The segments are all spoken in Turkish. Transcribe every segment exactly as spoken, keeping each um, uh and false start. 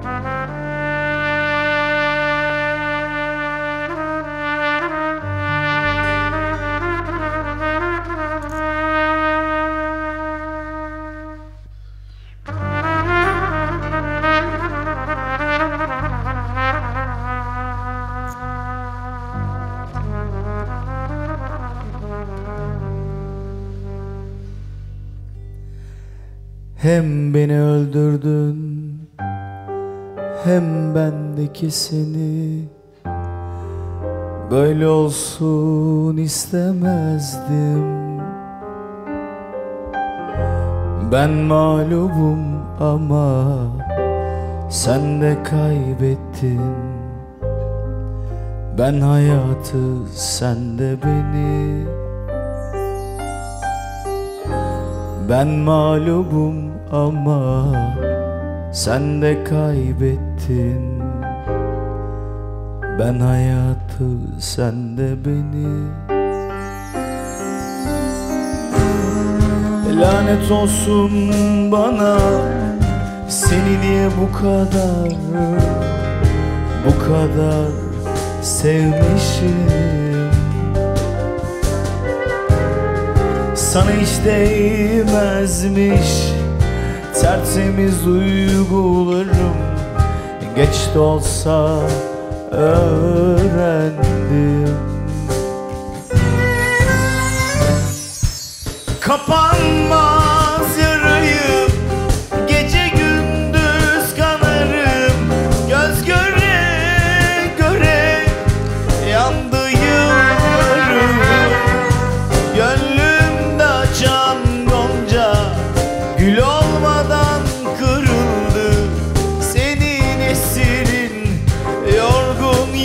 Hem beni öldürdün, hem bendeki seni. Böyle olsun istemezdim. Ben mağlubum ama sen de kaybettin. Ben hayatı, sen de beni. Ben mağlubum ama sen de kaybettin. Ben hayatı, sen de beni. Lanet olsun bana, seni niye bu kadar, bu kadar sevmişim. Sana hiç değmezmiş tertemiz duygularım. Geç de olsa öğrendim. Kapanmaz yarayım, gece gündüz kanarım. Göz göre göre yandı yıllarım. Gönlümde açan gonca gül olmadan kırıldı. Senin esirin yorgun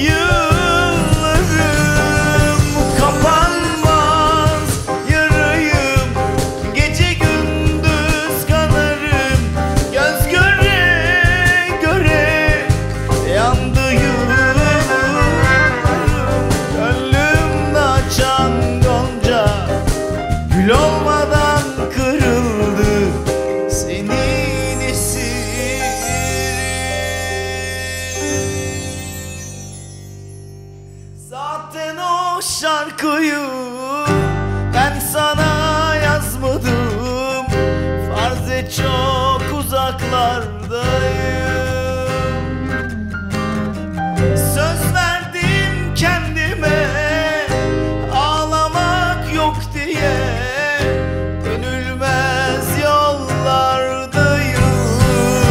yıllarım. Kapanmaz yarayım, gece gündüz kanarım. Göz göre göre yandı yıllarım. Gönlümde açan gonca gül olmadan kırıldı. Senin esirin. Zaten o şarkıyı ben sana yazmadım. Farz et çok uzaklardayım. Söz verdim kendime ağlamak yok diye. Dönülmez yollardayım.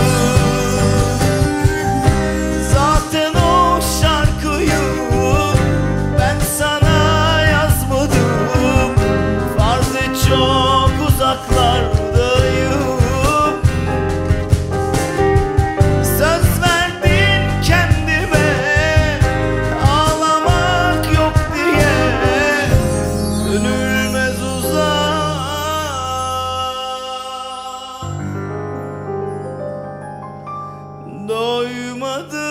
Zaten o şarkıyı ben sana yazmadım. Farz et çok uzaklardayım. Söz verdim kendime ağlamak yok diye. Dönülmez uzak, doymadım.